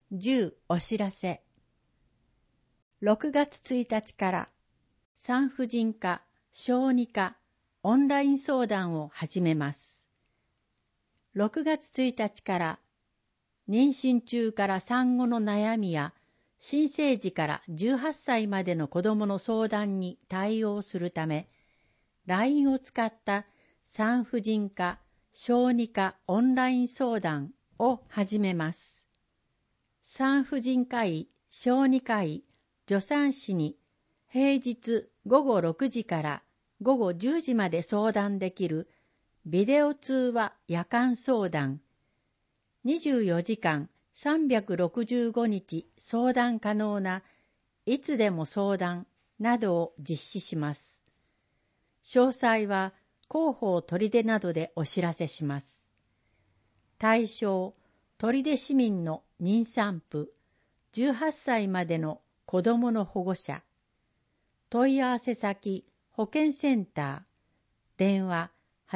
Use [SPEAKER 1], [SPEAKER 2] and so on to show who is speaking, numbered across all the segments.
[SPEAKER 1] 10お知らせ。6月1日から産婦人科、小児科、オンライン相談を始めます。6月1日から妊娠中から産後の悩みや新生児から18歳までの子どもの相談に対応するため、LINE を使った産婦人科、小児科オンライン相談を始めます。産婦人科医、小児科医、助産師に平日午後6時から午後10時まで相談できるビデオ通話夜間相談、24時間365日相談可能ないつでも相談などを実施します。詳細は広報取手などでお知らせします。対象、取手市民の妊産婦、18歳までの子どもの保護者。問い合わせ先、保健センター。電話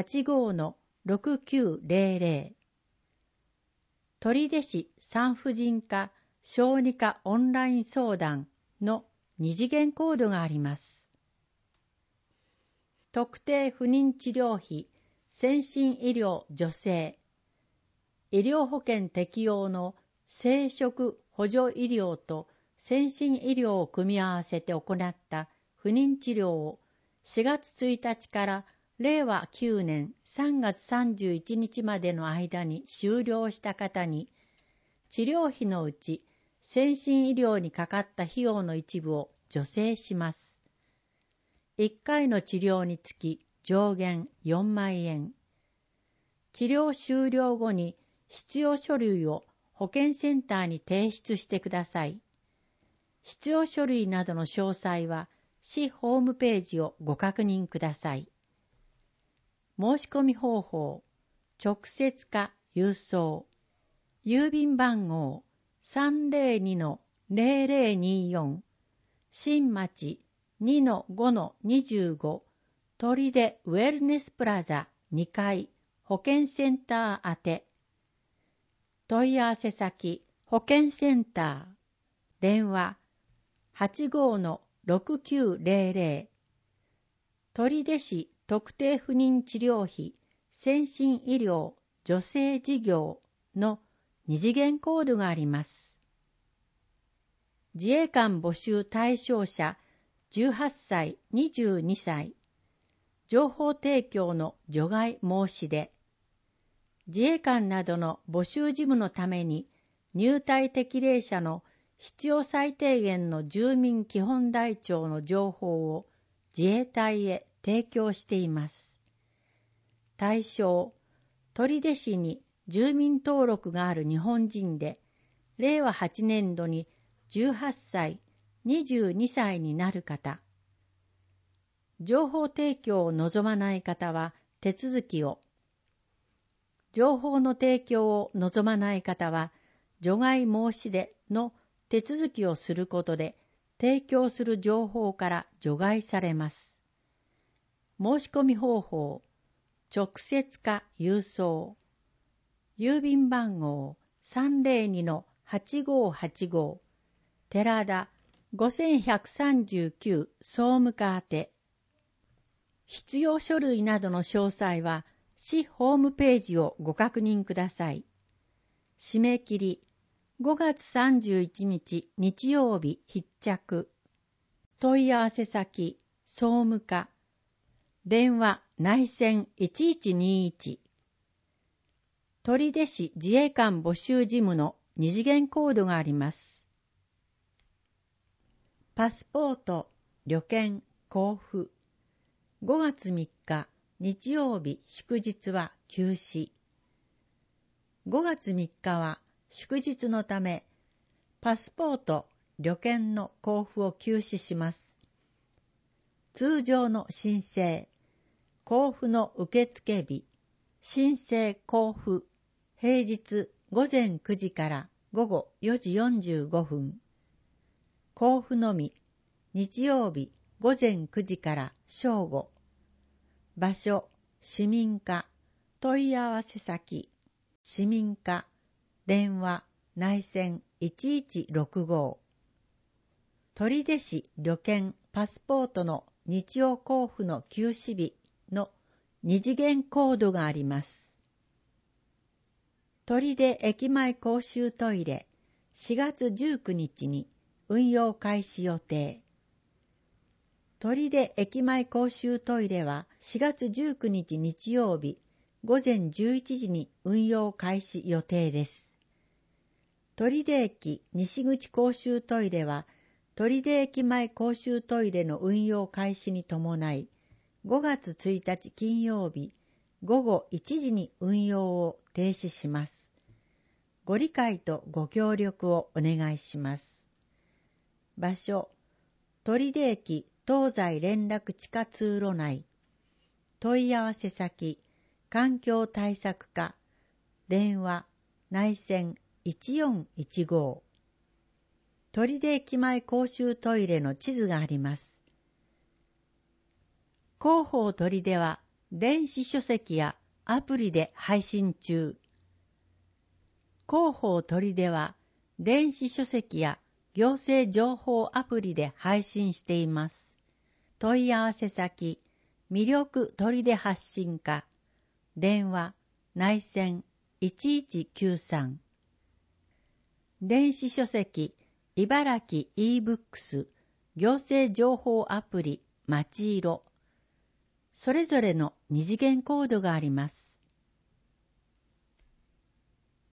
[SPEAKER 1] 85-6900。取手市産婦人科、小児科オンライン相談の2次元コードがあります。特定不妊治療費、先進医療助成。医療保険適用の生殖補助医療と先進医療を組み合わせて行った不妊治療を4月1日から令和9年3月31日までの間に終了した方に、治療費のうち先進医療にかかった費用の一部を助成します。1回の治療につき上限4万円。治療終了後に必要書類を保健センターに提出してください。必要書類などの詳細は市ホームページをご確認ください。申し込み方法、直接か郵送。郵便番号 302-0024 新町 2-5-25 取手ウェルネスプラザ2階保健センター宛て。問い合わせ先、保健センター。電話 85-6900。取手市特定不妊治療費先進医療助成事業の2次元コードがあります。自衛官募集対象者18歳、22歳。情報提供の除外申し出。自衛官などの募集事務のために入隊適齢者の必要最低限の住民基本台帳の情報を自衛隊へ提供しています。対象、取手市に住民登録がある日本人で、令和8年度に18歳、22歳になる方。情報提供を望まない方は手続きを。情報の提供を望まない方は、除外申し出の手続きをすることで、提供する情報から除外されます。申し込み方法、直接か郵送。郵便番号 302-8585 寺田5139総務課宛て。必要書類などの詳細は市ホームページをご確認ください。締め切り5月31日日曜日必着。問い合わせ先総務課。電話内線1121。取手市自衛官募集事務の2次元コードがあります。パスポート、旅券、交付。5月3日日曜日祝日は休止。5月3日は祝日のため、パスポート、旅券の交付を休止します。通常の申請、交付の受付日、申請交付、平日午前9時から午後4時45分。交付のみ、日曜日午前9時から正午。場所、市民課、問い合わせ先、市民課、電話内線1165。取手市旅券パスポートの日曜交付の休止日の二次元コードがあります。取手駅前公衆トイレ4月19日に運用開始予定。取手駅前公衆トイレは4月19日日曜日午前11時に運用開始予定です。取手駅西口公衆トイレは取手駅前公衆トイレの運用開始に伴い5月1日金曜日午後1時に運用を停止します。ご理解とご協力をお願いします。場所、取手駅東西連絡地下通路内。問い合わせ先、環境対策課。電話、内線1415。取手駅前公衆トイレの地図があります。広報取手は電子書籍やアプリで配信中。広報取手は電子書籍や行政情報アプリで配信しています。問い合わせ先、魅力取手発信課。電話、内線1193。電子書籍、茨城 e-books、行政情報アプリ、まちいろ。それぞれの二次元コードがあります。